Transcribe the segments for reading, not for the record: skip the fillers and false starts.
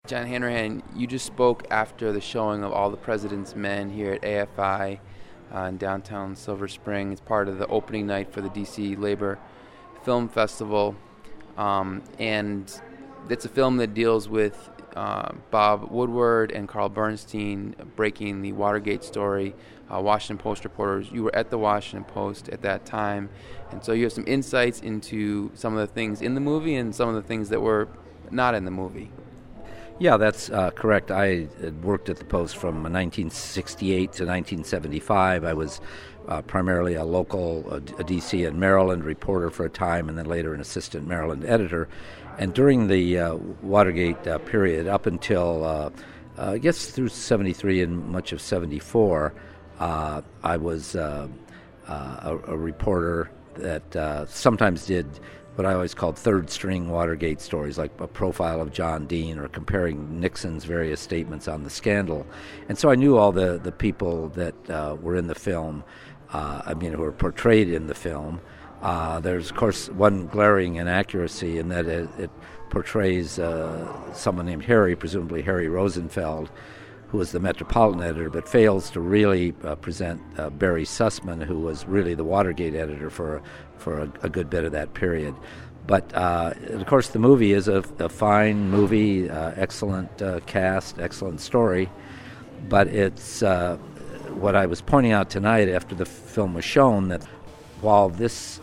John Hanrahan, you just spoke after the showing of All the President's Men here at AFI in downtown Silver Spring. It's part of the opening night for the DC Labor Film Festival. And it's a film that deals with Bob Woodward and Carl Bernstein breaking the Watergate story. Washington Post reporters, you were at the Washington Post at that time, and so you have some insights into some of the things in the movie and some of the things that were not in the movie. Yeah, that's correct. I had worked at the Post from 1968 to 1975. I was primarily a local a D.C. and Maryland reporter for a time, and then later an assistant Maryland editor. And during the Watergate period, up until, I guess, through 73 and much of 74, I was a reporter that sometimes did what I always called third-string Watergate stories, like a profile of John Dean or comparing Nixon's various statements on the scandal. And so I knew all the people that were in the film, who were portrayed in the film. There's, of course, one glaring inaccuracy in that it portrays someone named Harry, presumably Harry Rosenfeld, who was the Metropolitan editor, but fails to really present Barry Sussman, who was really the Watergate editor for a good bit of that period. But, of course, the movie is a fine movie, excellent cast, excellent story, but it's what I was pointing out tonight after the film was shown, that while this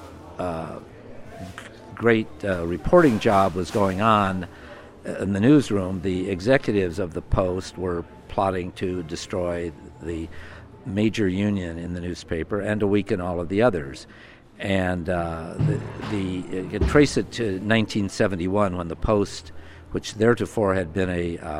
great reporting job was going on in the newsroom, the executives of the Post were plotting to destroy the major union in the newspaper and to weaken all of the others. And you can trace it to 1971 when the Post, which theretofore had been a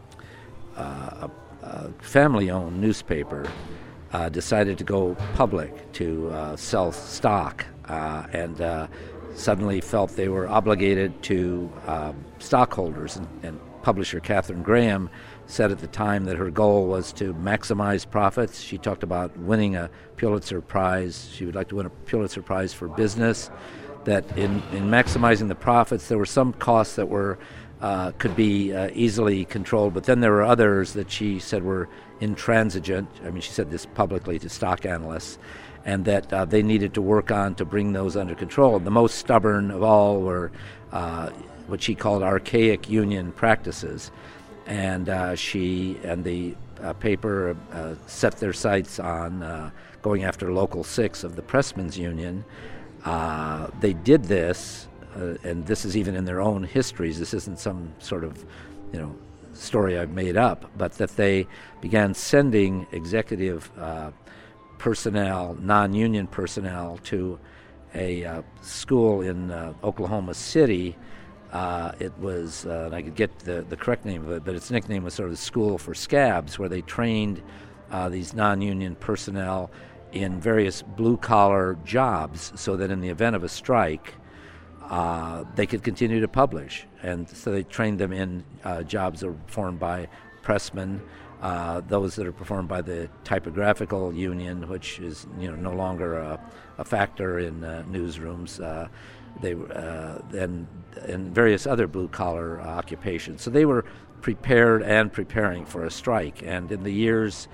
family-owned newspaper, decided to go public to sell stock and suddenly felt they were obligated to stockholders. And publisher Katharine Graham said at the time that her goal was to maximize profits. She talked about winning a Pulitzer Prize. She would like to win a Pulitzer Prize for business. That in maximizing the profits, there were some costs that were could be easily controlled, but then there were others that she said were intransigent. I mean, she said this publicly to stock analysts, and that they needed to work on to bring those under control. The most stubborn of all were what she called archaic union practices. And she and the paper set their sights on going after Local 6 of the Pressmen's Union. They did this, and this is even in their own histories. This isn't some sort of, story I've made up, but that they began sending executive personnel, non-union personnel, to a school in Oklahoma City. It was, and I could get the correct name of it, but its nickname was sort of the School for Scabs, where they trained these non-union personnel in various blue-collar jobs so that in the event of a strike, they could continue to publish. And so they trained them in jobs that were performed by pressmen, those that are performed by the typographical union, which is no longer a factor in newsrooms. They and various other blue-collar occupations. So they were prepared and preparing for a strike. And in the years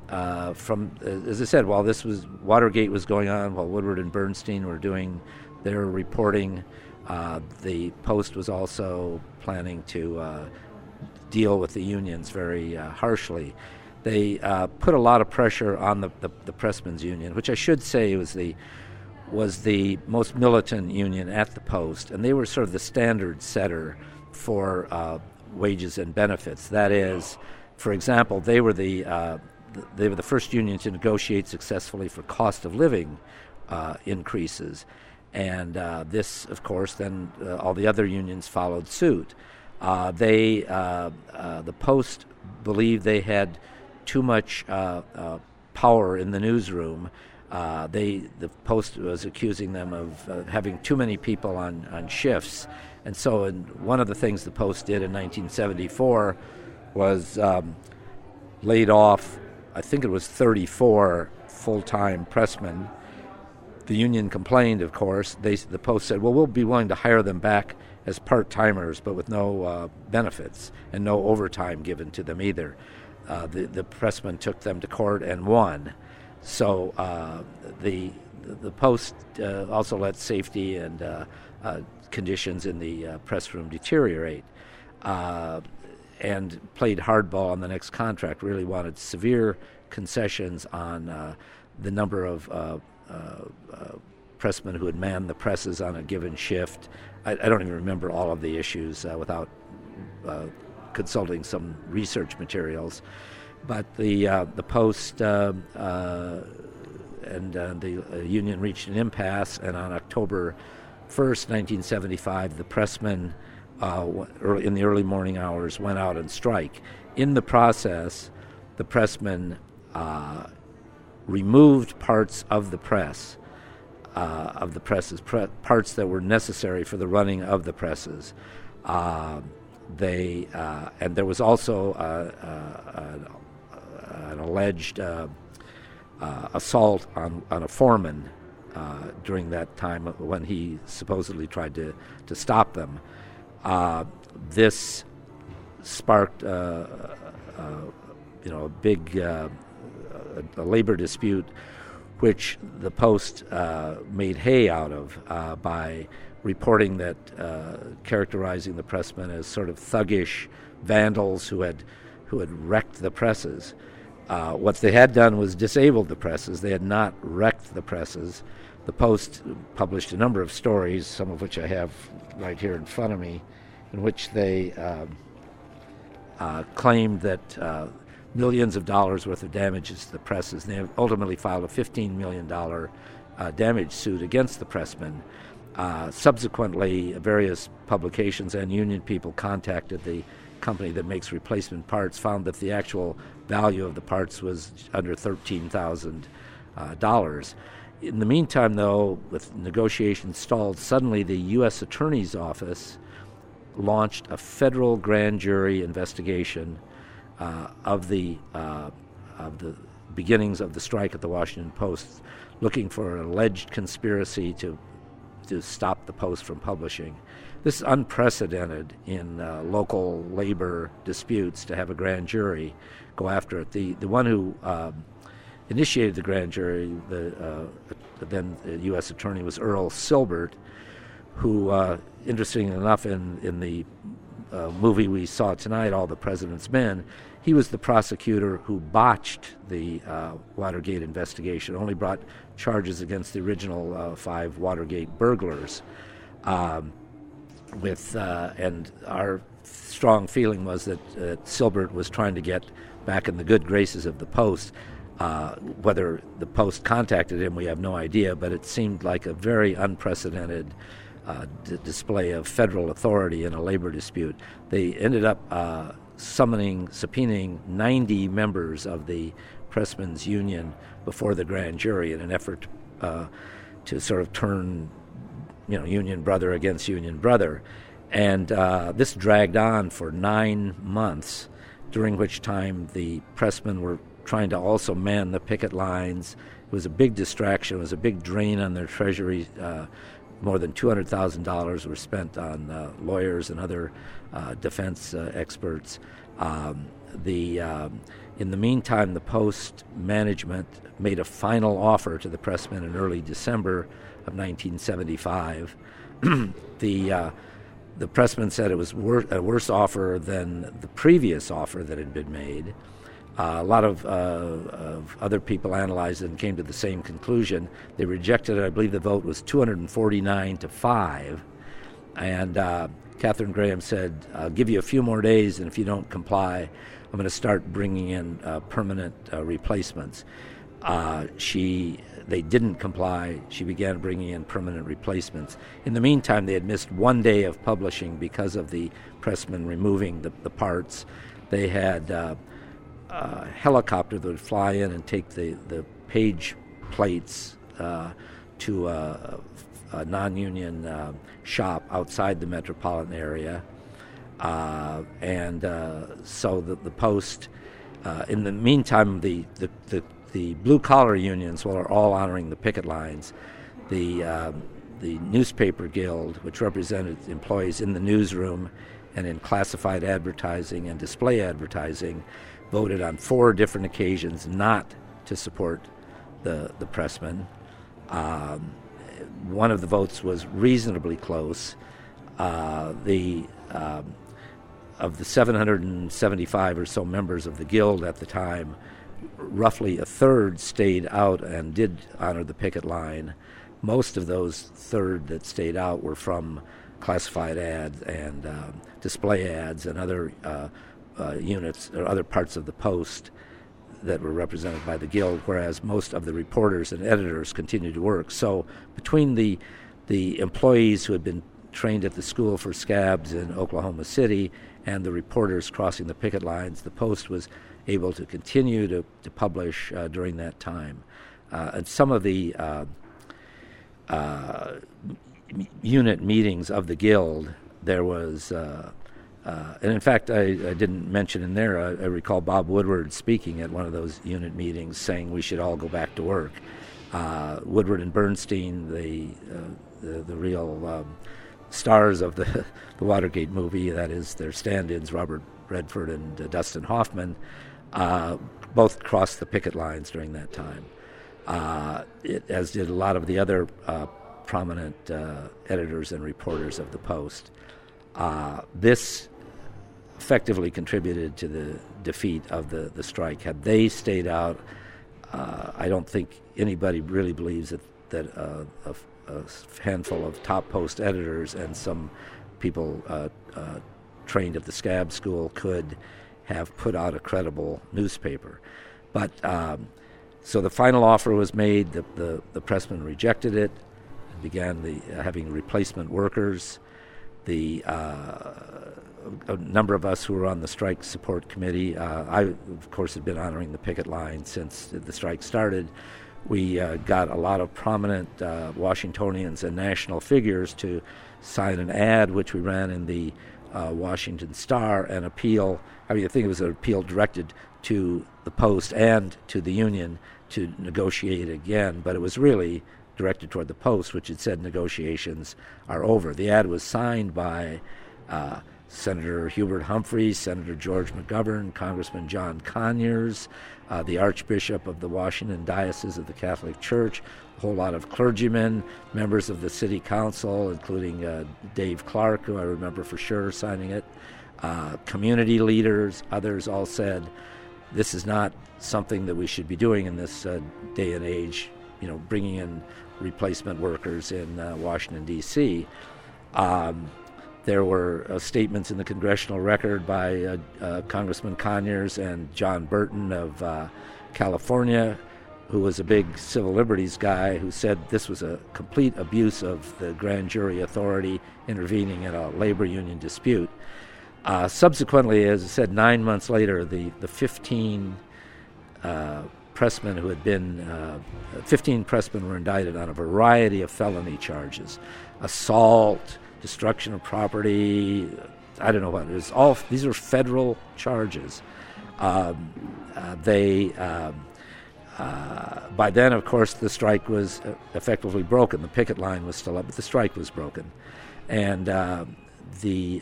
as I said, while Watergate was going on, while Woodward and Bernstein were doing their reporting, the Post was also planning to deal with the unions very harshly. They put a lot of pressure on the Pressmen's Union, which I should say was the most militant union at the Post, and they were sort of the standard setter for wages and benefits. That is, for example, they were the first union to negotiate successfully for cost of living increases, and this, of course, then all the other unions followed suit. The Post believed they had too much power in the newsroom. The Post was accusing them of having too many people on shifts. And so one of the things the Post did in 1974 was laid off, I think it was 34 full-time pressmen. The union complained, of course. The Post said, well, we'll be willing to hire them back as part-timers, but with no benefits and no overtime given to them either. The pressmen took them to court and won. So the Post also let safety and conditions in the press room deteriorate, and played hardball on the next contract. Really wanted severe concessions on the number of pressmen who had manned the presses on a given shift. I don't even remember all of the issues without consulting some research materials. But the Post and the union reached an impasse, and on October 1st, 1975, the pressmen in the early morning hours went out on strike. In the process, the pressmen removed parts of the press, parts that were necessary for the running of the presses. And there was also an alleged assault on a foreman during that time when he supposedly tried to stop them. This sparked a big a labor dispute, which the Post made hay out of by reporting that, characterizing the pressmen as sort of thuggish vandals who had wrecked the presses. What they had done was disabled the presses. They had not wrecked the presses. The Post published a number of stories, some of which I have right here in front of me, in which they claimed that millions of dollars worth of damages to the presses. And they ultimately filed a $15 million damage suit against the pressmen. Subsequently, various publications and union people contacted the company that makes replacement parts, found that the actual value of the parts was under $13,000. In the meantime, though, with negotiations stalled, suddenly the U.S. Attorney's Office launched a federal grand jury investigation of the beginnings of the strike at the Washington Post, looking for an alleged conspiracy to stop the Post from publishing. This is unprecedented in local labor disputes, to have a grand jury go after it. The one who initiated the grand jury, the then U.S. attorney, was Earl Silbert, who, interestingly enough, in the movie we saw tonight, All the President's Men, he was the prosecutor who botched the Watergate investigation, only brought charges against the original 5 Watergate burglars. And our strong feeling was that Silbert was trying to get back in the good graces of the Post. Whether the Post contacted him, we have no idea, but it seemed like a very unprecedented display of federal authority in a labor dispute. They ended up subpoenaing 90 members of the Pressmen's Union before the grand jury in an effort to sort of turn union brother against union brother. And this dragged on for 9 months, during which time the pressmen were trying to also man the picket lines. It was a big distraction. It was a big drain on their treasury. More than $200,000 were spent on lawyers and other defense experts. In the meantime, the Post management made a final offer to the pressmen in early December of 1975. The pressmen said it was a worse offer than the previous offer that had been made. A lot of other people analyzed it and came to the same conclusion. They rejected it. I believe the vote was 249-5. And Katharine Graham said, "I'll give you a few more days, and if you don't comply, I'm going to start bringing in permanent replacements." They didn't comply. She began bringing in permanent replacements. In the meantime, they had missed 1 day of publishing because of the pressmen removing the parts. They had a helicopter that would fly in and take the page plates to a non-union shop outside the metropolitan area. So the Post, in the meantime, the blue-collar unions, are all honoring the picket lines. The the newspaper guild, which represented employees in the newsroom and in classified advertising and display advertising, voted on 4 different occasions not to support the pressmen. One of the votes was reasonably close. Of the 775 or so members of the guild at the time, roughly a third stayed out and did honor the picket line. Most of those third that stayed out were from classified ads and display ads and other units or other parts of the Post that were represented by the guild, whereas most of the reporters and editors continued to work. So between the employees who had been trained at the school for scabs in Oklahoma City and the reporters crossing the picket lines, the Post was able to continue to publish during that time. And some of the unit meetings of the guild, there was, and in fact I didn't mention in there, I recall Bob Woodward speaking at one of those unit meetings saying we should all go back to work. Woodward and Bernstein, the real stars of the Watergate movie, that is their stand-ins, Robert Redford and Dustin Hoffman, both crossed the picket lines during that time, as did a lot of the other prominent editors and reporters of the Post. This effectively contributed to the defeat of the strike. Had they stayed out, I don't think anybody really believes that a handful of top Post editors and some people trained at the Scab School could have put out a credible newspaper. But so the final offer was made. The pressmen rejected it and began having replacement workers. A number of us who were on the strike support committee, I, of course, had been honoring the picket line since the strike started. We got a lot of prominent Washingtonians and national figures to sign an ad, which we ran in the Washington Star, an appeal. I mean, I think it was an appeal directed to the Post and to the union to negotiate again, but it was really directed toward the Post, which had said negotiations are over. The ad was signed by Senator Hubert Humphreys, Senator George McGovern, Congressman John Conyers, the Archbishop of the Washington Diocese of the Catholic Church, a whole lot of clergymen, members of the City Council, including Dave Clark, who I remember for sure signing it, community leaders, others all said, this is not something that we should be doing in this day and age, bringing in replacement workers in Washington, D.C. There were statements in the Congressional Record by Congressman Conyers and John Burton of California, who was a big civil liberties guy, who said this was a complete abuse of the grand jury authority intervening in a labor union dispute. Subsequently, as I said, 9 months later, the 15 pressmen who had been 15 pressmen were indicted on a variety of felony charges: assault, destruction of property, I don't know what it is. All these are federal charges. By then, of course, the strike was effectively broken. The picket line was still up, but the strike was broken, and the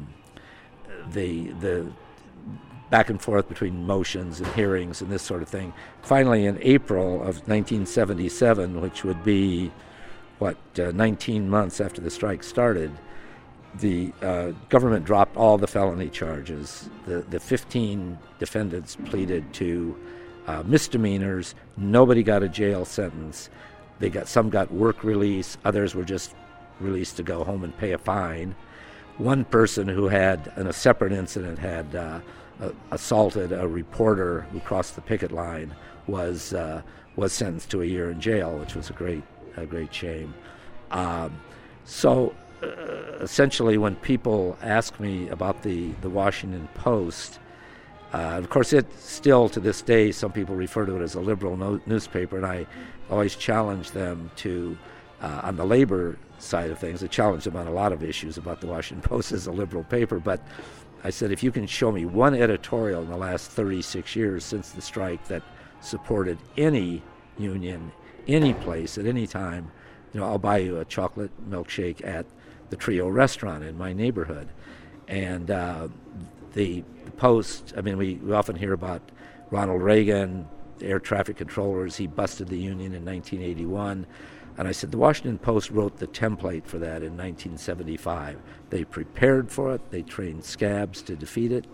back and forth between motions and hearings and this sort of thing. Finally, in April of 1977, which would be 19 months after the strike started, the government dropped all the felony charges. The 15 defendants pleaded to misdemeanors. Nobody got a jail sentence. Some got work release. Others were just released to go home and pay a fine. One person who had, in a separate incident, had assaulted a reporter who crossed the picket line was sentenced to a year in jail, which was a great shame. Essentially, when people ask me about the Washington Post, of course, it still to this day, some people refer to it as a liberal newspaper, and I always challenge them to, on the labor side of things, I challenge them on a lot of issues about the Washington Post as a liberal paper, but I said, if you can show me one editorial in the last 36 years since the strike that supported any union, any place, at any time, I'll buy you a chocolate milkshake at the Trio restaurant in my neighborhood. And the Post, we often hear about Ronald Reagan, the air traffic controllers. He busted the Union in 1981. And I said, the Washington Post wrote the template for that in 1975. They prepared for it. They trained scabs to defeat it.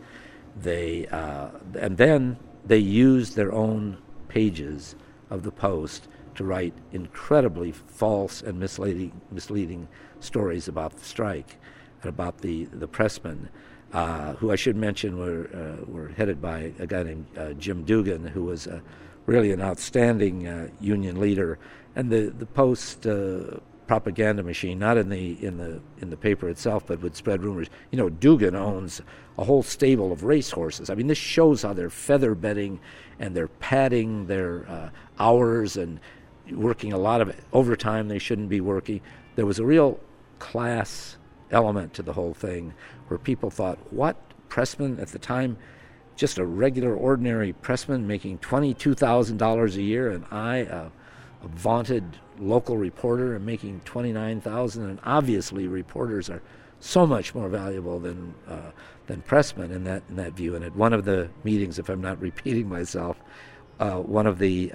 And then they used their own pages of the Post to write incredibly false and misleading stories about the strike and about the pressmen, who I should mention were headed by a guy named Jim Dugan, who was really an outstanding union leader. And the Post propaganda machine, not in the paper itself, but would spread rumors. Dugan owns a whole stable of racehorses. This shows how they're feather bedding and they're padding their hours and working a lot of overtime they shouldn't be working. There was a real class element to the whole thing where people thought, what, pressman at the time, just a regular ordinary pressman making $22,000 a year, and I, a vaunted local reporter, am making $29,000, and obviously reporters are so much more valuable than pressmen in that view. And at one of the meetings, if I'm not repeating myself, one of the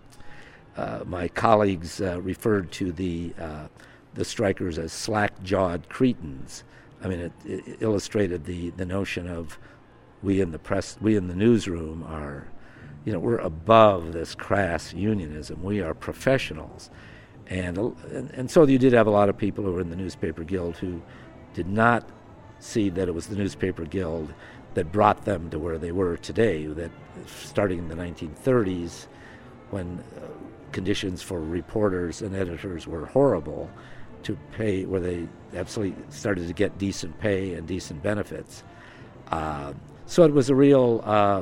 my colleagues referred to the strikers as slack-jawed cretins. It illustrated the notion of we in the newsroom are, we're above this crass unionism. We are professionals, and so you did have a lot of people who were in the newspaper guild who did not see that it was the newspaper guild that brought them to where they were today. That starting in the 1930s, when conditions for reporters and editors were horrible, to pay where they absolutely started to get decent pay and decent benefits. So it was a real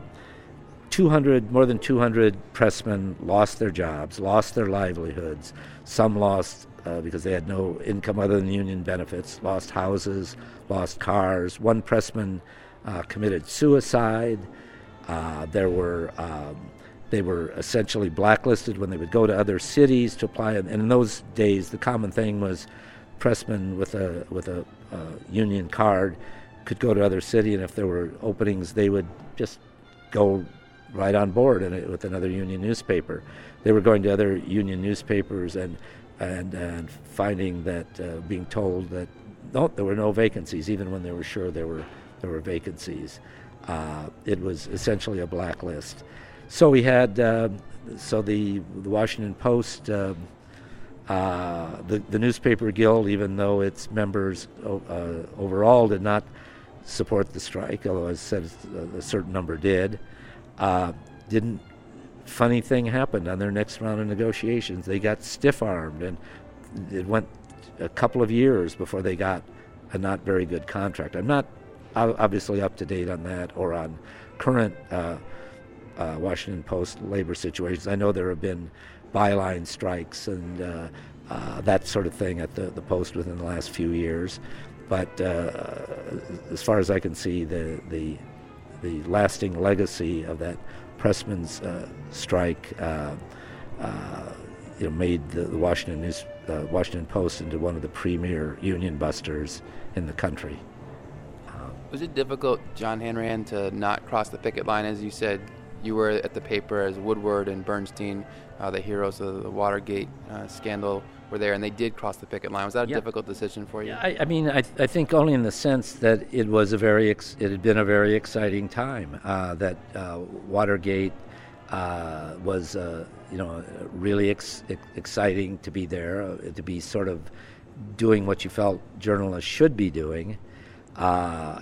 more than 200 pressmen lost their jobs, lost their livelihoods. Some lost because they had no income other than union benefits, lost houses, lost cars. One pressman committed suicide. They were essentially blacklisted when they would go to other cities to apply. And in those days, the common thing was pressmen with a union card could go to other city, and if there were openings, they would just go right on board with another union newspaper. They were going to other union newspapers and finding that being told that there were no vacancies, even when they were sure there were vacancies. It was essentially a blacklist. So we had the Washington Post, the newspaper guild, even though its members overall did not support the strike, although I said a certain number did. Funny thing happened on their next round of negotiations. They got stiff-armed, and it went a couple of years before they got a not very good contract. I'm not obviously up to date on that or on current Washington Post labor situations. I know there have been byline strikes and that sort of thing at the Post within the last few years. But as far as I can see, the lasting legacy of that pressman's strike made the Washington Post into one of the premier union busters in the country. Was it difficult, John Hanrahan, to not cross the picket line? As you said, you were at the paper as Woodward and Bernstein, the heroes of the Watergate scandal, were there, and they did cross the picket line. Was that a difficult decision for you? I think only in the sense that it had been a very exciting time. That Watergate was really exciting to be there, to be sort of doing what you felt journalists should be doing, but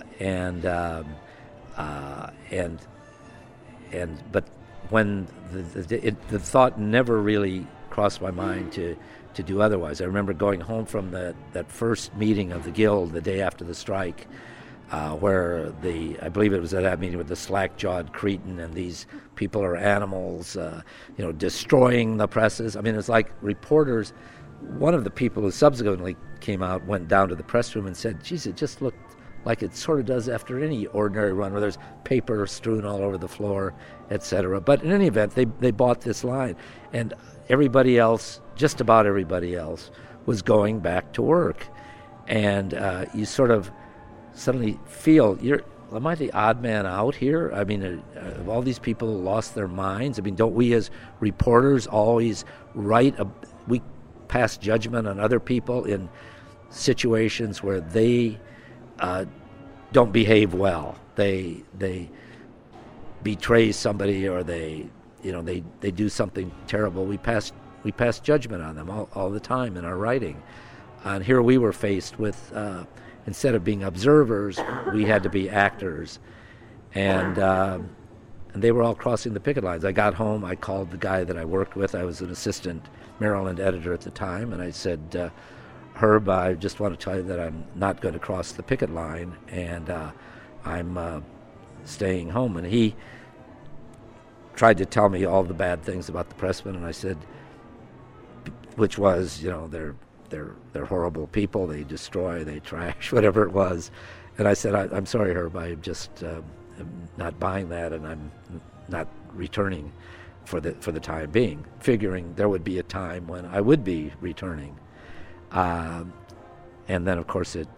when the thought never really crossed my mind to do otherwise. I remember going home from that first meeting of the Guild the day after the strike, where I believe it was at that meeting with the slack-jawed cretin and these people are animals, destroying the presses. It's like reporters. One of the people who subsequently came out went down to the press room and said, "Geez, it just looked like it sort of does after any ordinary run where there's paper strewn all over the floor, etc. But in any event, they bought this line, and everybody else, just about everybody else, was going back to work. And you sort of suddenly feel, am I the odd man out here? I mean, have all these people lost their minds? I mean, don't we as reporters always we pass judgment on other people in situations where they don't behave well? They betray somebody, or they do something terrible. We pass judgment on them all the time in our writing. And here we were faced with, instead of being observers, we had to be actors. And they were all crossing the picket lines. I got home, I called the guy that I worked with. I was an assistant Maryland editor at the time, and I said, Herb, I just want to tell you that I'm not going to cross the picket line, and I'm staying home. And he tried to tell me all the bad things about the pressmen, and I said, which was, they're horrible people. They destroy, they trash, whatever it was. And I said, I'm sorry, Herb, I just am not buying that, and I'm not returning for the time being, figuring there would be a time when I would be returning. And then, of course, it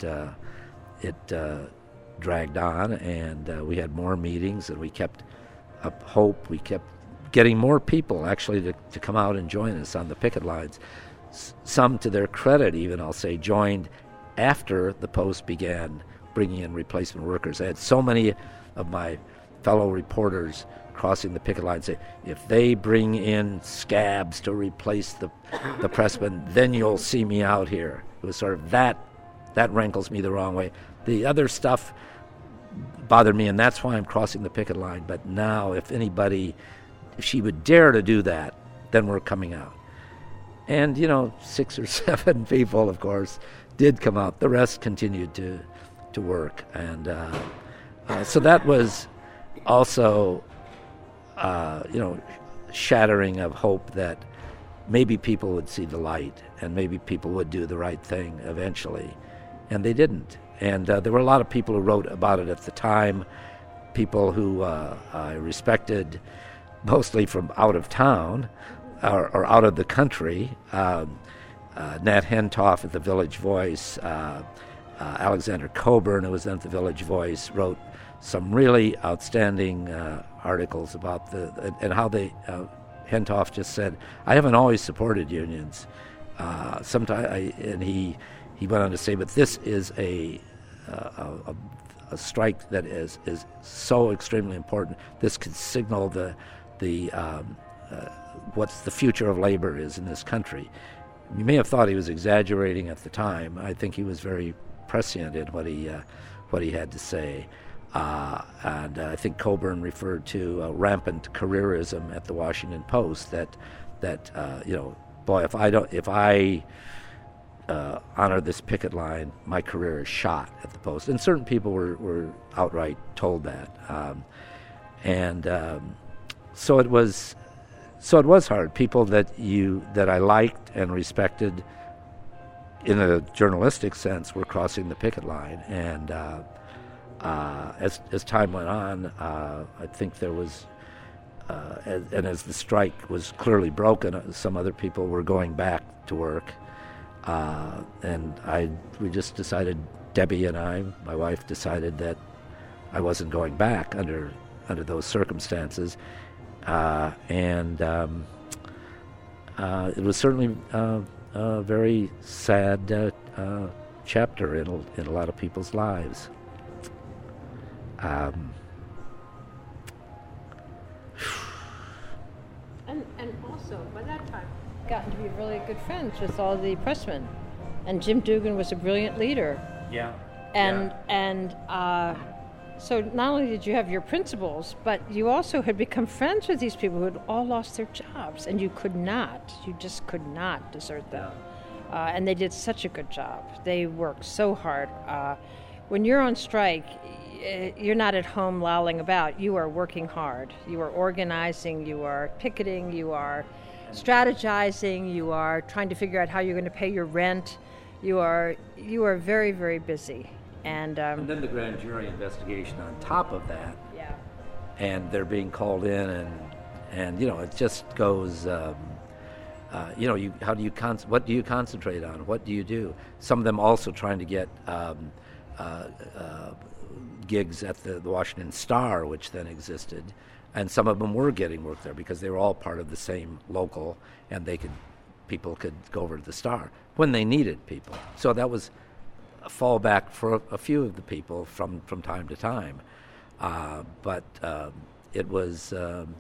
dragged on, and we had more meetings, and we kept up hope. We kept getting more people actually to come out and join us on the picket lines. Some, to their credit even, I'll say, joined after the Post began bringing in replacement workers. I had so many of my fellow reporters crossing the picket line say, if they bring in scabs to replace the pressmen, then you'll see me out here. It was sort of that rankles me the wrong way. The other stuff bothered me, and that's why I'm crossing the picket line. But now, if she would dare to do that, then we're coming out. And, 6 or 7 people, of course, did come out. The rest continued to work. And so that was also, shattering of hope that maybe people would see the light and maybe people would do the right thing eventually. And they didn't. And there were a lot of people who wrote about it at the time, people who I respected, mostly from out of town, or out of the country. Nat Hentoff at the Village Voice, Alexander Coburn, who was then at the Village Voice, wrote some really outstanding articles about and how they. Hentoff just said, "I haven't always supported unions. And he went on to say, but this is a strike that is so extremely important. This could signal what's the future of labor is in this country." You may have thought he was exaggerating at the time. I think he was very prescient in what he had to say. And I think Coburn referred to rampant careerism at the Washington Post. That boy, if I honor this picket line, my career is shot at the Post. And certain people were outright told that. So it was hard. People that I liked and respected in a journalistic sense were crossing the picket line. And as time went on, I think there was, and as the strike was clearly broken, some other people were going back to work. We just decided, Debbie and I, my wife, decided that I wasn't going back under those circumstances. It was certainly a very sad chapter in a lot of people's lives. And also, by that time, gotten to be really good friends with all the pressmen, and Jim Dugan was a brilliant leader. Yeah. So not only did you have your principles, but you also had become friends with these people who had all lost their jobs, and you just could not desert them. And they did such a good job. They worked so hard. When you're on strike, you're not at home lolling about. You are working hard. You are organizing, you are picketing, you are strategizing, you are trying to figure out how you're going to pay your rent. You are very, very busy. And then the grand jury investigation on top of that, yeah. and they're being called in, and it just goes. How do you what do you concentrate on? What do you do? Some of them also trying to get gigs at the Washington Star, which then existed, and some of them were getting work there because they were all part of the same local, and people could go over to the Star when they needed people. So that was a fallback for a few of the people from time to time, but it was.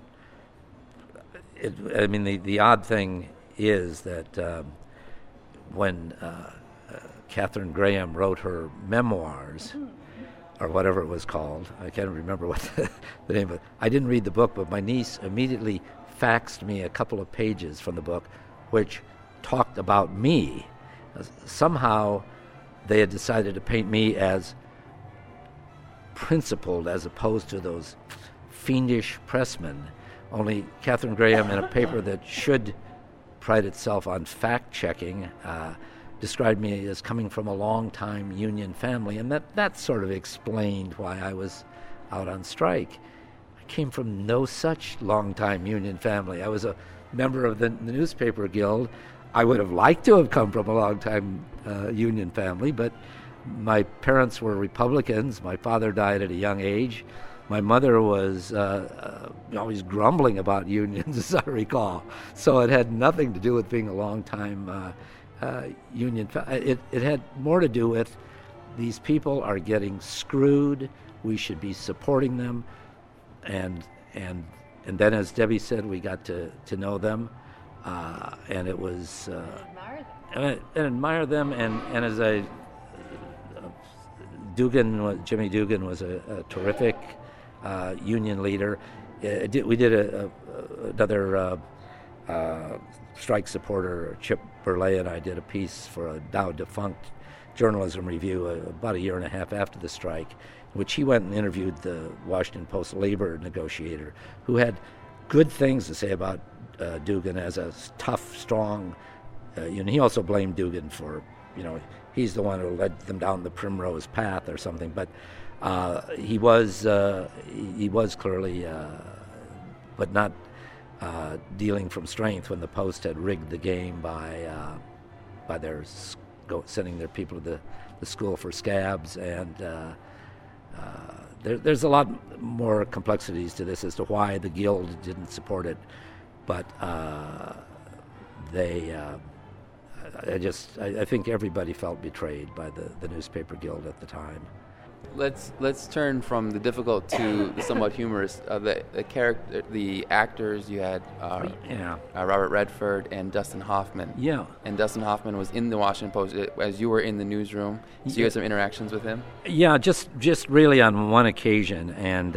The odd thing is that when Katharine Graham wrote her memoirs, or whatever it was called, I can't remember what the name of it. I didn't read the book, but my niece immediately faxed me a couple of pages from the book, which talked about me. Somehow they had decided to paint me as principled as opposed to those fiendish pressmen. Only Katharine Graham, in a paper that should pride itself on fact-checking, described me as coming from a long-time union family, and that sort of explained why I was out on strike. I came from no such long-time union family. I was a member of the newspaper guild. I would have liked to have come from a long-time union family, but my parents were Republicans. My father died at a young age. My mother was always grumbling about unions, as I recall. So it had nothing to do with being a long-time union. It had more to do with these people are getting screwed. We should be supporting them, and then, as Debbie said, we got to know them, and it was and admire them, and as Jimmy Dugan was a terrific union leader. We did another strike supporter, Chip Burley, and I did a piece for a now defunct journalism review about a year and a half after the strike, in which he went and interviewed the Washington Post labor negotiator, who had good things to say about Dugan as a tough, strong union. He also blamed Dugan for, he's the one who led them down the primrose path or something, but he was clearly, but not dealing from strength when the Post had rigged the game by their sending their people to the school for scabs, and there's a lot more complexities to this as to why the Guild didn't support it, but I think everybody felt betrayed by the newspaper guild at the time. Let's turn from the difficult to the somewhat humorous. The actors you had, Robert Redford and Dustin Hoffman. Yeah. And Dustin Hoffman was in the Washington Post as you were in the newsroom. So you had some interactions with him. Yeah, just really on one occasion, and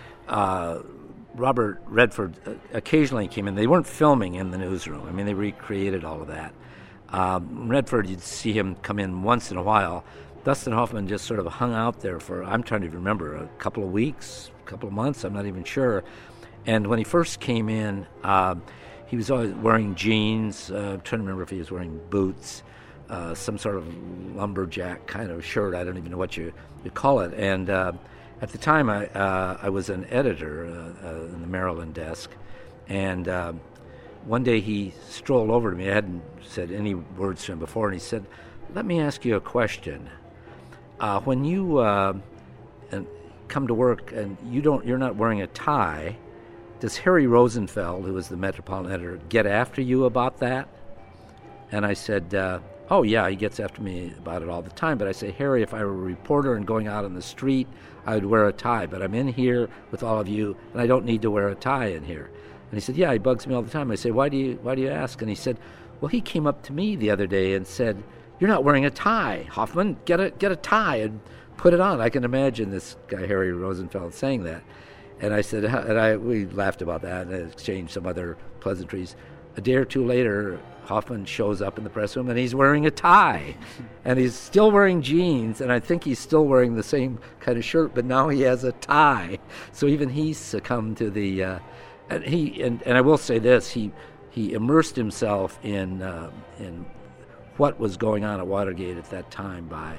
Robert Redford occasionally came in. They weren't filming in the newsroom. I mean, they recreated all of that. Redford, you'd see him come in once in a while. Dustin Hoffman just sort of hung out there for, I'm trying to remember, a couple of weeks, a couple of months, I'm not even sure. And when he first came in, he was always wearing jeans. I'm trying to remember if he was wearing boots, some sort of lumberjack kind of shirt. I don't even know what you call it. And at the time, I was an editor in the Maryland desk. And one day he strolled over to me. I hadn't said any words to him before, and he said, "Let me ask you a question. When you come to work and you're not wearing a tie, does Harry Rosenfeld, who was the Metropolitan editor, get after you about that?" And I said, "Oh yeah, he gets after me about it all the time." But I say, "Harry, if I were a reporter and going out on the street, I would wear a tie. But I'm in here with all of you, and I don't need to wear a tie in here." And he said, "Yeah, he bugs me all the time." I say, "Why do you ask?" And he said, "Well, he came up to me the other day and said, 'You're not wearing a tie, Hoffman. Get a tie and put it on.'" I can imagine this guy Harry Rosenfeld saying that. And I said, we laughed about that and exchanged some other pleasantries. A day or two later, Hoffman shows up in the press room and he's wearing a tie, and he's still wearing jeans, and I think he's still wearing the same kind of shirt, but now he has a tie. So even he succumbed to the. And I will say this: he immersed himself in what was going on at Watergate at that time by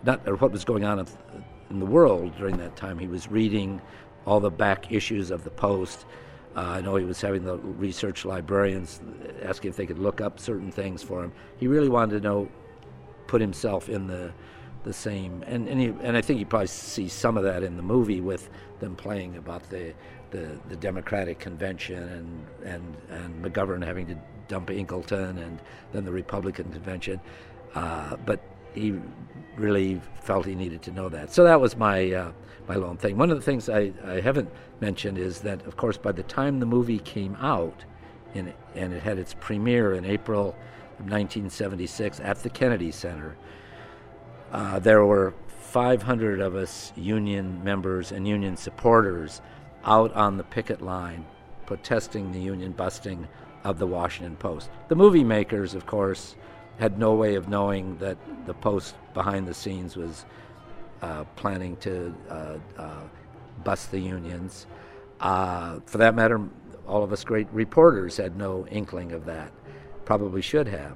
or what was going on in the world during that time. He was reading all the back issues of the Post. I know he was having the research librarians asking if they could look up certain things for him. He really wanted to know, put himself in the same, and I think you probably see some of that in the movie with them playing about the Democratic convention and McGovern having to dump Ingleton, and then the Republican convention. But he really felt he needed to know that. So that was my lone thing. One of the things I haven't mentioned is that, of course, by the time the movie came out, and it had its premiere in April of 1976 at the Kennedy Center, there were 500 of us union members and union supporters out on the picket line protesting the union busting of the Washington Post. The movie makers, of course, had no way of knowing that the Post behind the scenes was planning to bust the unions. For that matter, all of us great reporters had no inkling of that. Probably should have.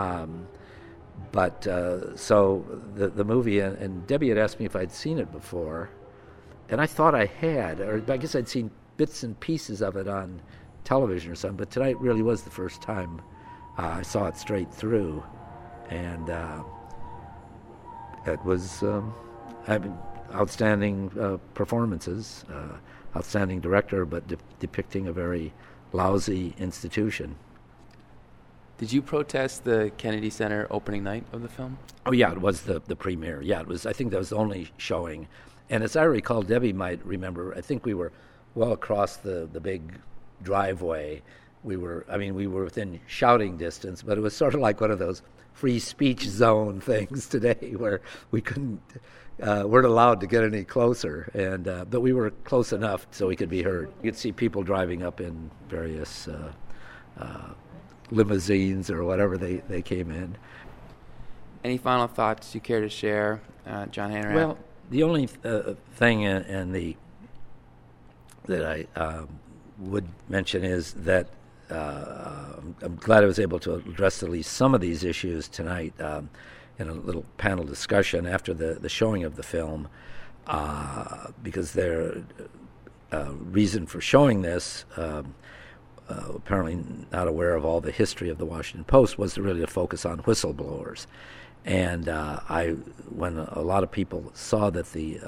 So the movie, and Debbie had asked me if I'd seen it before, and I thought I had, or I guess I'd seen bits and pieces of it on television or something, but tonight really was the first time I saw it straight through, and it was outstanding performances, outstanding director, but depicting a very lousy institution. Did you protest the Kennedy Center opening night of the film? Oh yeah, it was the premiere. Yeah, it was. I think that was the only showing, and as I recall, Debbie might remember. I think we were well across the big driveway. We were within shouting distance, but it was sort of like one of those free speech zone things today, where we weren't allowed to get any closer, and but we were close enough so we could be heard. You could see people driving up in various limousines or whatever they came in. Any final thoughts you care to share, John Hanrahan? Well, the only thing that I would mention is that I'm glad I was able to address at least some of these issues tonight in a little panel discussion after the showing of the film, because their reason for showing this, apparently not aware of all the history of the Washington Post, was really to focus on whistleblowers. And when a lot of people saw that the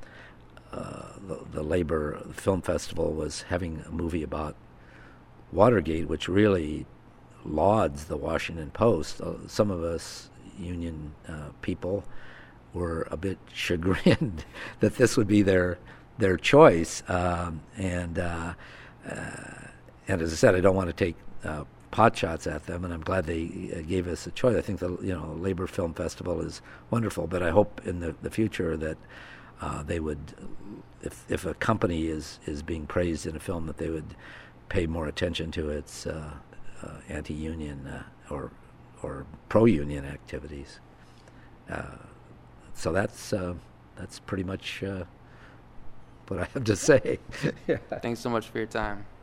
Labor Film Festival was having a movie about Watergate, which really lauds the Washington Post, some of us union people were a bit chagrined that this would be their choice. And as I said, I don't want to take pot shots at them, and I'm glad they gave us a choice. I think the Labor Film Festival is wonderful, but I hope in the future that they would, if a company is being praised in a film, that they would pay more attention to its anti-union or pro-union activities. So that's pretty much what I have to say. Thanks so much for your time.